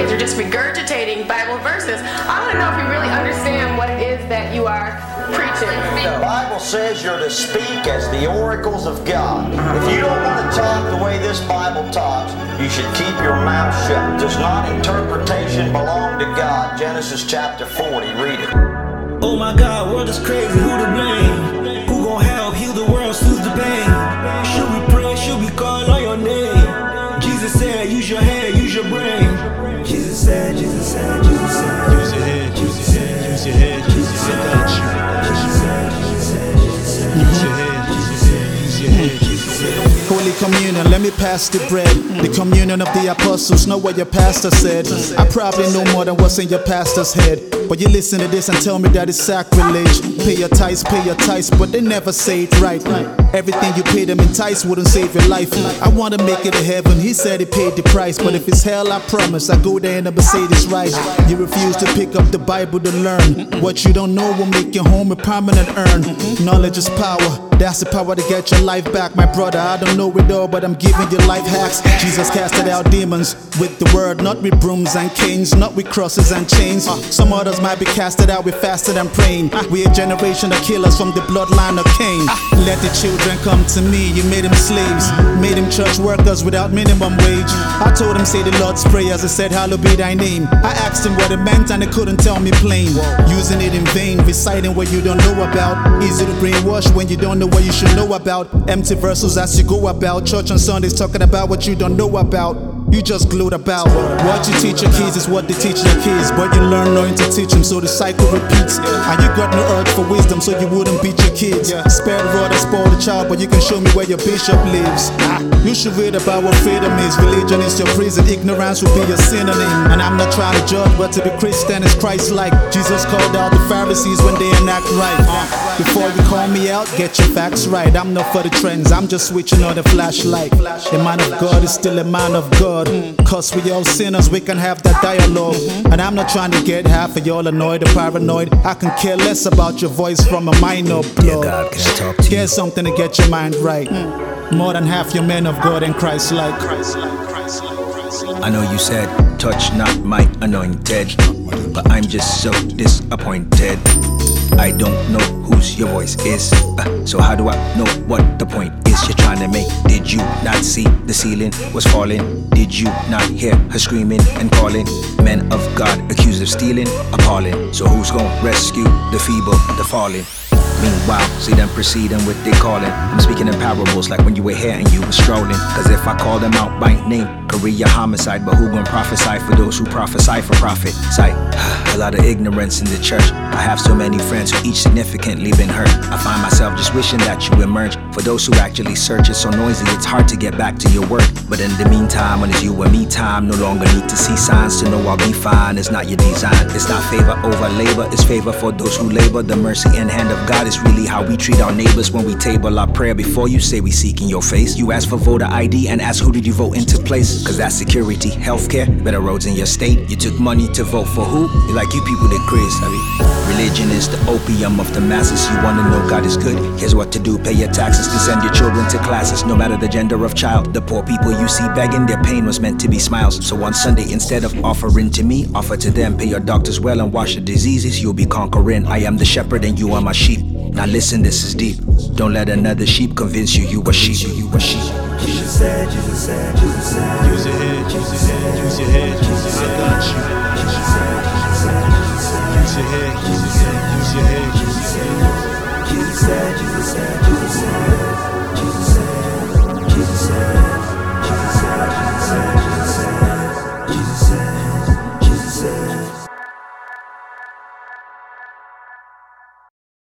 because you're just regurgitating Bible verses. I want to know if you really understand what it is that you are preaching. The Bible says you're to speak as the oracles of God. If you don't want to talk the way this Bible talks, you should keep your mouth shut. Does not interpretation belong to God? Genesis chapter 40, read it. Oh my God, world is crazy, who to blame? Who gon' help heal the world, soothe the pain? Should we pray, should we call on your name? Jesus said, use your head, use your brain. Jesus said, Jesus said, Jesus said, use your head, use your head, use your head, Jesus said, got you. Jesus said, Jesus said, Jesus said, use your head, Jesus said, use your head, Jesus said. Holy Communion, let me pass the bread. The communion of the apostles, know what your pastor said. I probably know more than what's in your pastor's head, but you listen to this and tell me that it's sacrilege. Pay your tithes, but they never say it right. Everything you pay them in tithes wouldn't save your life. I want to make it to heaven, he said he paid the price. But if it's hell, I promise I go there and a Mercedes ride. You refuse to pick up the Bible to learn. What you don't know will make your home a permanent urn. Knowledge is power, that's the power to get your life back. My brother, I don't know it all, but I'm giving you life hacks. Jesus casted out demons with the word, not with brooms and canes, not with crosses and chains. Some others might be casted out with fasting and praying. We a generation of killers from the bloodline of Cain. Let the children come to me, you made them slaves, made them church workers without minimum wage. I told them say the Lord's prayers, I said hallowed be thy name. I asked them what it meant and they couldn't tell me plain. Using it in vain, reciting what you don't know about. Easy to brainwash when you don't know what you should know about. Empty verses as you go about. Church on Sundays talking about what you don't know about. You just glued about. What you teach your kids is what they teach their kids, but you learn knowing to teach them, so the cycle repeats. And you got no urge for wisdom, so you wouldn't beat your kids. Spare the rod and spoil the child, but you can show me where your bishop lives. You should read about what freedom is. Religion is your prison, ignorance will be your synonym. And I'm not trying to judge, but to be Christian is Christ-like. Jesus called out the Pharisees when they enact right. Before you call me out, get your facts right. I'm not for the trends, I'm just switching on the flashlight. The man of God is still a man of God. Cause we all sinners, we can have that dialogue. And I'm not trying to get half of y'all annoyed or paranoid. I can care less about your voice from a minor blog. Yeah, God, can I talk to you? Get something to get your mind right. More than half your men of God and Christ-like. I know you said, touch not my anointed, but I'm just so disappointed. I don't know whose your voice is, so how do I know what the point is you're trying to make? Did you not see the ceiling was falling? Did you not hear her screaming and calling? Men of God accused of stealing, appalling. So who's gonna rescue the feeble, the fallen? Meanwhile, see them proceeding with their calling. I'm speaking in parables like when you were here and you were strolling. Cause if I call them out by name, career homicide. But who gon' prophesy for those who prophesy for profit? Sight, a lot of ignorance in the church. I have so many friends who each significantly been hurt. I find myself just wishing that you emerge. For those who actually search, it's so noisy, it's hard to get back to your work. But in the meantime, when it's you and me time, no longer need to see signs to know I'll be fine. It's not your design, it's not favor over labor, it's favor for those who labor. The mercy and hand of God is really how we treat our neighbors when we table our prayer. Before you say we seek in your face, you ask for voter ID and ask who did you vote into place. Cause that's security, healthcare, better roads in your state. You took money to vote for who? You're like you people that crazy. Religion is the opium of the masses. You wanna know God is good? Here's what to do, pay your taxes to send your children to classes. No matter the gender of child, the poor people you see begging, their pain was meant to be smiles. So on Sunday, instead of offering to me, offer to them. Pay your doctors well and wash the diseases you'll be conquering. I am the shepherd and you are my sheep. Now listen, this is deep. Don't let another sheep convince you you a sheep. You a sheep. Jesus said, Jesus said, Jesus said, use your head, use your head, use your head, Jesus, I got you. Jesus said, Jesus said, Jesus said, use your head, use your head, use your head, Jesus said, Jesus said, Jesus said, Jesus said.